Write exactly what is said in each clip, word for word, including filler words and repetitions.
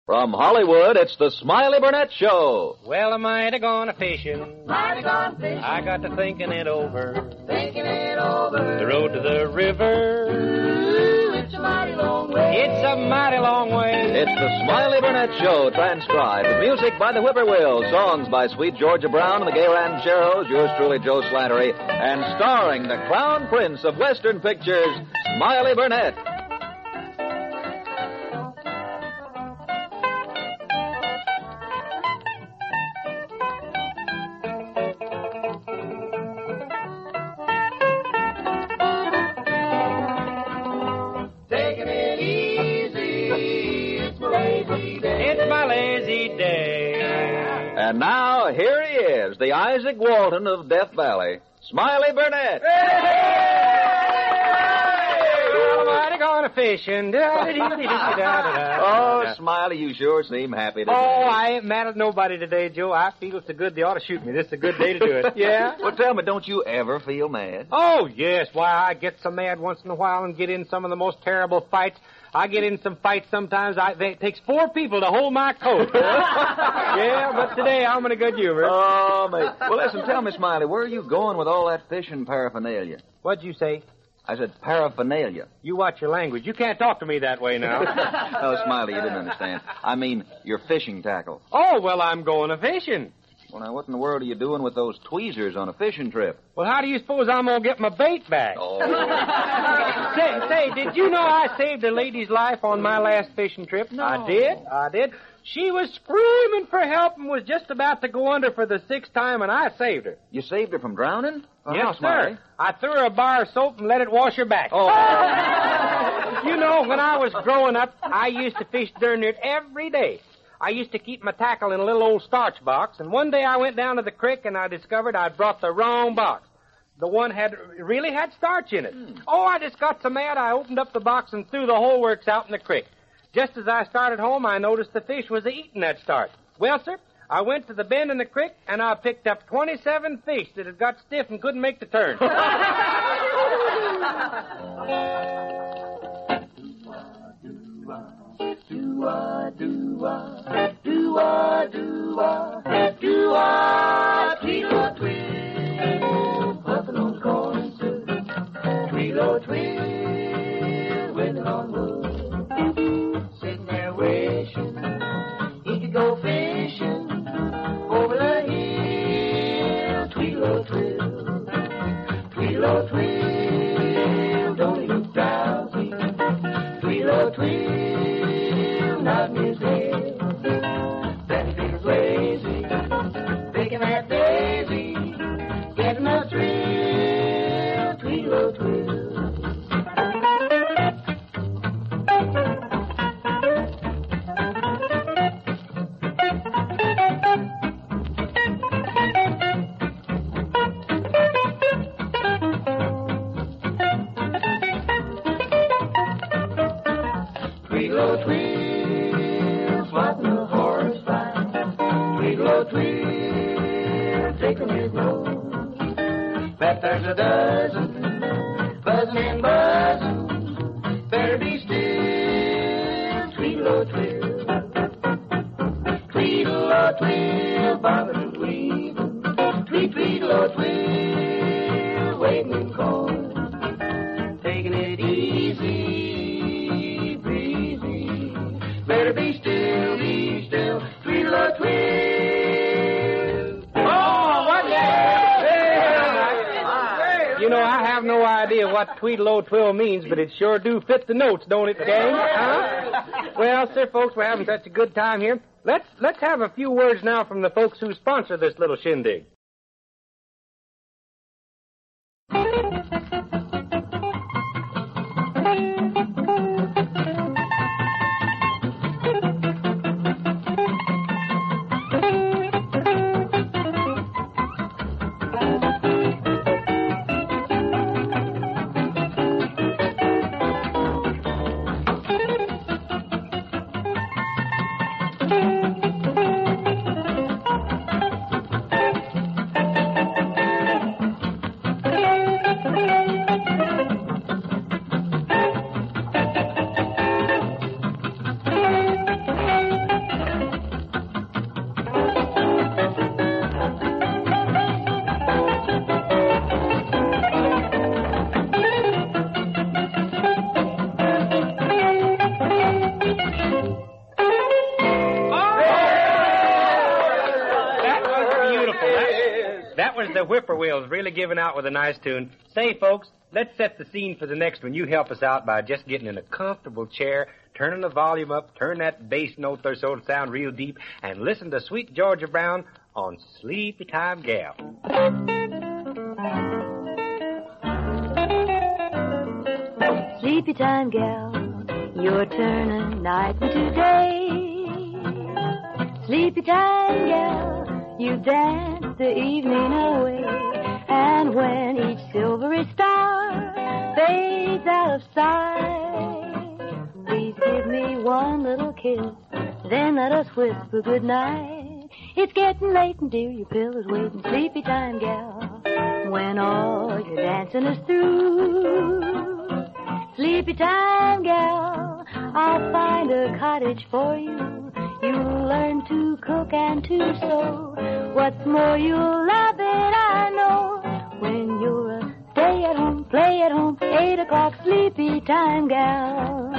From Hollywood, it's the Smiley Burnett Show. Well, I might have gone a-fishing. Might have gone fishing. I got to thinking it over. Thinking it over. The road to the river. Ooh, it's a mighty long way. It's a mighty long way. It's the Smiley Burnett Show, transcribed with music by the Whippoorwills, songs by Sweet Georgia Brown and the Gay Rancheros, yours truly, Joe Slattery, and starring the Crown Prince of Western Pictures, Smiley Burnett. And now, here he is, the Isaac Walton of Death Valley, Smiley Burnett. Well, I might have gone a-fishing. Oh, Smiley, you sure seem happy today. Oh, I ain't mad at nobody today, Joe. I feel it's a good they ought to shoot me. This is a good day to do it. Yeah? Well, tell me, don't you ever feel mad? Oh, yes. Why, I get so mad once in a while and get in some of the most terrible fights. I get in some fights sometimes. I, they, it takes four people to hold my coat. Yeah, but today I'm in a good humor. Oh, mate. Well, listen, tell me, Smiley, where are you going with all that fishing paraphernalia? What'd you say? I said paraphernalia. You watch your language. You can't talk to me that way now. Oh, Smiley, you didn't understand. I mean, your fishing tackle. Oh, well, I'm going a-fishing. Well, now, what in the world are you doing with those tweezers on a fishing trip? Well, how do you suppose I'm going to get my bait back? Oh. say, say, did you know I saved a lady's life on my last fishing trip? No. I did. I did. She was screaming for help and was just about to go under for the sixth time, and I saved her. You saved her from drowning? Oh, yes, how, Smiley? sir. I threw her a bar of soap and let it wash her back. Oh. You know, when I was growing up, I used to fish darn near every day. I used to keep my tackle in a little old starch box, and one day I went down to the creek and I discovered I'd brought the wrong box. The one had really had starch in it. Hmm. Oh, I just got so mad I opened up the box and threw the whole works out in the creek. Just as I started home, I noticed the fish was eating that starch. Well, sir, I went to the bend in the creek and I picked up twenty-seven fish that had got stiff and couldn't make the turn. Do-ah, do-ah, do-ah, do-ah, do-ah, tweedle, twill, puffin' on the corn, sir, tweedle, twill, winding on wood, sitting there wishing he could go fishing over the hill, tweedle, twill, tweedle, twill, don't he look drowsy, tweedle, twill, not in his head. Then he feels lazy, picking that daisy, getting a thrill, tweedle, twill. Tweedle, twill, swatting the horse fly. Tweedle, twill, taking his nose. Bet there's a dozen, buzzing and buzzing. Better be still, tweedle, twill. Tweedle, twill, bobbing and weaving. Tweed, tweedle, twill, waiting in corn. Taking it easy, breezy. Better be still, be still, tweedle, twill. Oh, what the... You know, I have no idea what Tweedle-O-Twill means, but it sure do fit the notes, don't it, gang? Huh? Well, sir, folks, we're having such a good time here. Let's let's have a few words now from the folks who sponsor this little shindig. was the Whippoorwills really giving out with a nice tune. Say, folks, let's set the scene for the next one. You help us out by just getting in a comfortable chair, turning the volume up, turn that bass note there so it'll sound real deep, and listen to Sweet Georgia Brown on Sleepy Time Gal. Sleepy Time Gal, your turn of night into day. Sleepy Time Gal, you dance the evening away. And when each silvery star fades out of sight, please give me one little kiss, then let us whisper goodnight. It's getting late and dear, your pillow's waiting. Sleepy Time Gal, when all your dancing is through. Sleepy Time Gal, I'll find a cottage for you. You'll learn to cook and to sew. What's more, you'll love it, I know. When you're a stay at home, play at home, eight o'clock Sleepy Time Gal.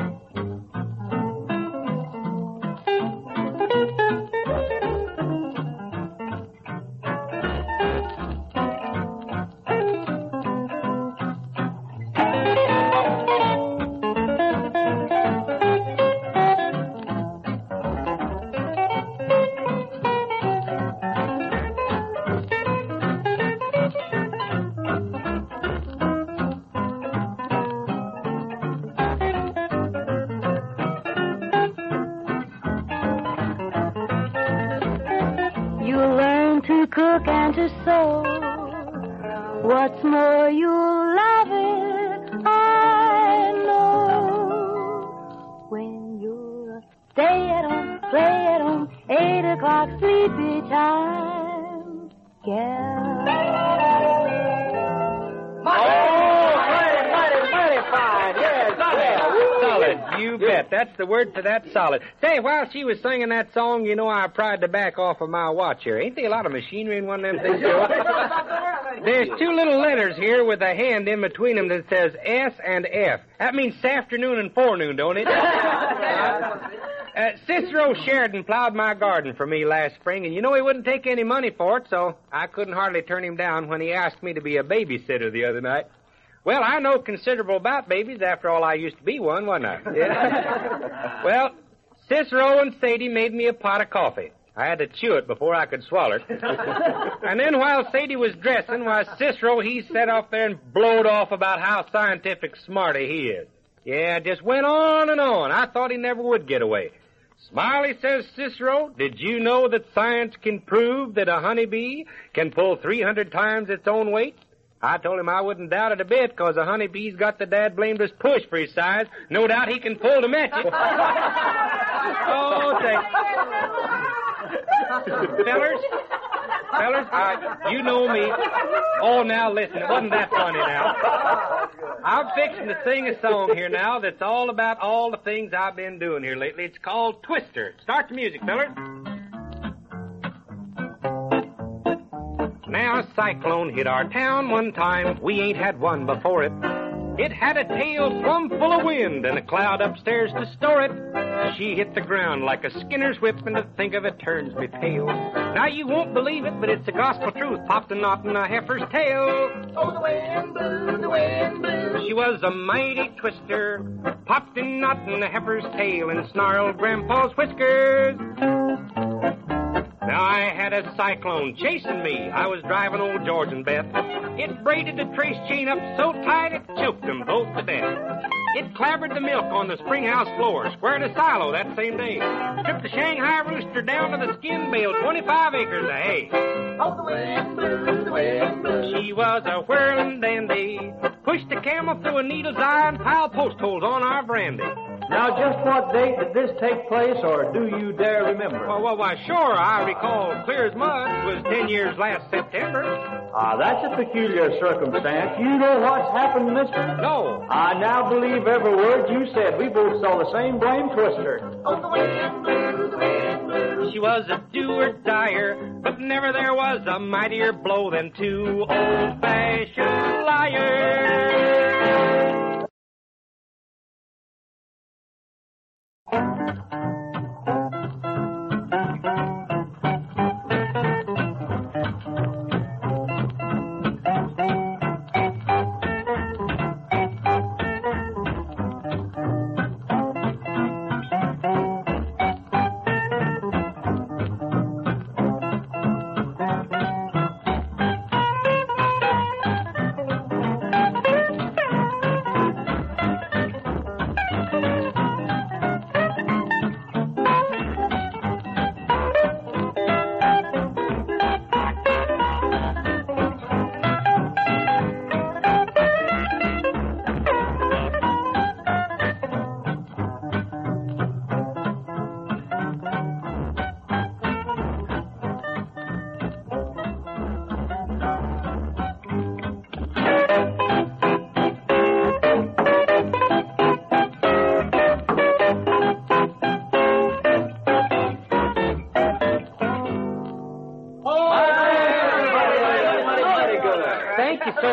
Cook and to sew. What's more, you'll love it, I know. When you're stay at home, play at home, eight o'clock Sleepy Time Gal. Mighty, mighty, mighty fine. Yes, solid. Solid. You bet. That's the word for that, solid. Say, while she was singing that song, you know I pried the back off of my watch here. Ain't there a lot of machinery in one of them things, Joe? There's two little letters here with a hand in between them that says S and F. That means afternoon and forenoon, don't it? Uh, Cicero Sheridan plowed my garden for me last spring, and you know he wouldn't take any money for it, so I couldn't hardly turn him down when he asked me to be a babysitter the other night. Well, I know considerable about babies. After all, I used to be one, wasn't I? Yeah. Well, Cicero and Sadie made me a pot of coffee. I had to chew it before I could swallow it. And then while Sadie was dressing, why, Cicero, he sat off there and blowed off about how scientific smarty he is. Yeah, just went on and on. I thought he never would get away. Smiley, says Cicero, did you know that science can prove that a honeybee can pull three hundred times its own weight? I told him I wouldn't doubt it a bit, because a honeybee's got the dad-blamedest push for his size. No doubt he can pull to match it. Oh, thanks. Fellers, fellers, uh, you know me. Oh, now listen, it wasn't that funny now. I'm fixing to sing a song here now that's all about all the things I've been doing here lately. It's called Twister. Start the music, fellers. Now a cyclone hit our town one time. We ain't had one before it. It had a tail plumb full of wind and a cloud upstairs to store it. She hit the ground like a Skinner's whip, and to think of it turns me pale. Now you won't believe it, but it's the gospel truth. Popped a knot in a heifer's tail. Oh, the wind blew, the wind blew. She was a mighty twister. Popped a knot in a heifer's tail and snarled Grandpa's whiskers. Now I had a cyclone chasing me. I was driving old George and Beth. It braided the trace chain up so tight it choked them both to death. It clabbered the milk on the spring house floor, squared a silo that same day. Took the Shanghai rooster down to the skin bale, twenty-five acres of hay. Oh, the wind blew, the wind blew. She was a whirling dandy. Pushed the camel through a needle's eye and piled post holes on our brandy. Now, just what date did this take place, or do you dare remember? Well, well, why, sure, I recall clear as mud. It was ten years last September. Ah, that's a peculiar circumstance. You know what's happened, mister? No. I now believe every word you said. We both saw the same blame twister. Oh, the wind blew, the wind blew. She was a do-or-dyer, but never there was a mightier blow than two old-fashioned liars.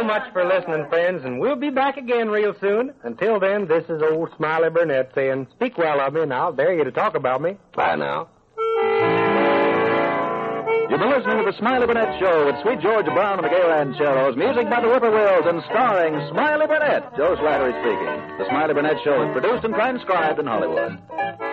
so much for listening, friends, and we'll be back again real soon. Until then, this is old Smiley Burnett saying, speak well of me, and I'll dare you to talk about me. Bye now. You've been listening to the Smiley Burnett Show with Sweet Georgia Brown and the Gay Rancheros, music by the Whippoorwills, and starring Smiley Burnett. Joe Slattery speaking. The Smiley Burnett Show is produced and transcribed in Hollywood.